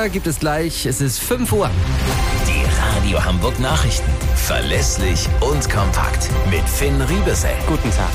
Wetter gibt es gleich. Es ist 5 Uhr. Die Radio Hamburg Nachrichten. Verlässlich und kompakt. Mit Finn Riebesell. Guten Tag.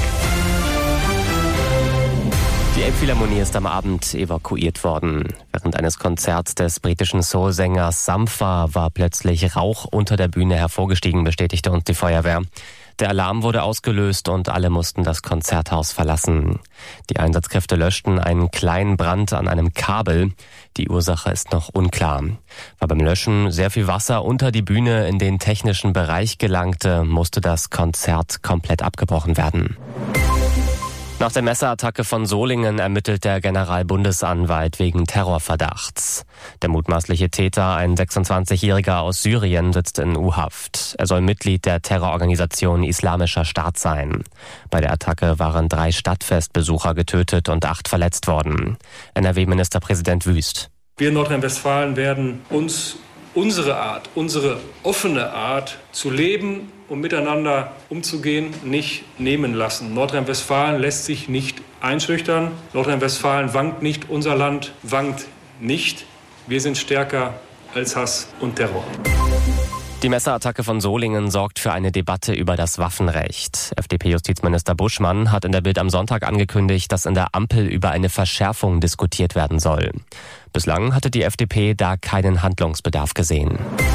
Die Elbphilharmonie ist am Abend evakuiert worden. Während eines Konzerts des britischen Soul-Sängers Sampha war plötzlich Rauch unter der Bühne hervorgestiegen, bestätigte uns die Feuerwehr. Der Alarm wurde ausgelöst und alle mussten das Konzerthaus verlassen. Die Einsatzkräfte löschten einen kleinen Brand an einem Kabel. Die Ursache ist noch unklar. Weil beim Löschen sehr viel Wasser unter die Bühne in den technischen Bereich gelangte, musste das Konzert komplett abgebrochen werden. Nach der Messerattacke von Solingen ermittelt der Generalbundesanwalt wegen Terrorverdachts. Der mutmaßliche Täter, ein 26-Jähriger aus Syrien, sitzt in U-Haft. Er soll Mitglied der Terrororganisation Islamischer Staat sein. Bei der Attacke waren 3 Stadtfestbesucher getötet und 8 verletzt worden. NRW-Ministerpräsident Wüst. Wir in Nordrhein-Westfalen werden uns unsere Art, unsere offene Art zu leben und miteinander umzugehen, nicht nehmen lassen. Nordrhein-Westfalen lässt sich nicht einschüchtern. Nordrhein-Westfalen wankt nicht, unser Land wankt nicht. Wir sind stärker als Hass und Terror. Die Messerattacke von Solingen sorgt für eine Debatte über das Waffenrecht. FDP-Justizminister Buschmann hat in der Bild am Sonntag angekündigt, dass in der Ampel über eine Verschärfung diskutiert werden soll. Bislang hatte die FDP da keinen Handlungsbedarf gesehen.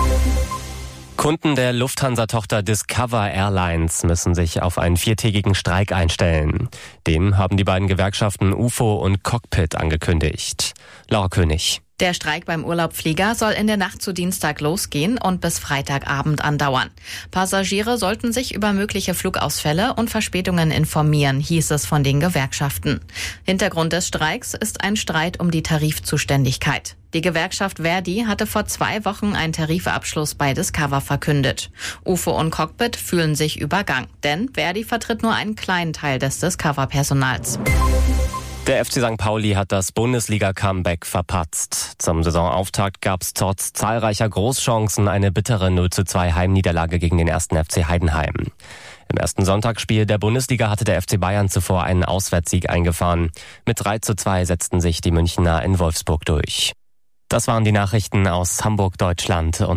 Kunden der Lufthansa-Tochter Discover Airlines müssen sich auf einen 4-tägigen Streik einstellen. Den haben die beiden Gewerkschaften UFO und Cockpit angekündigt. Laura König. Der Streik beim Urlaubflieger soll in der Nacht zu Dienstag losgehen und bis Freitagabend andauern. Passagiere sollten sich über mögliche Flugausfälle und Verspätungen informieren, hieß es von den Gewerkschaften. Hintergrund des Streiks ist ein Streit um die Tarifzuständigkeit. Die Gewerkschaft Verdi hatte vor 2 Wochen einen Tarifabschluss bei Discover verkündet. UFO und Cockpit fühlen sich übergangen, denn Verdi vertritt nur einen kleinen Teil des Discover-Personals. Der FC St. Pauli hat das Bundesliga-Comeback verpatzt. Zum Saisonauftakt gab es trotz zahlreicher Großchancen eine bittere 0:2 Heimniederlage gegen den 1. FC Heidenheim. Im ersten Sonntagsspiel der Bundesliga hatte der FC Bayern zuvor einen Auswärtssieg eingefahren. Mit 3:2 setzten sich die Münchner in Wolfsburg durch. Das waren die Nachrichten aus Hamburg, Deutschland und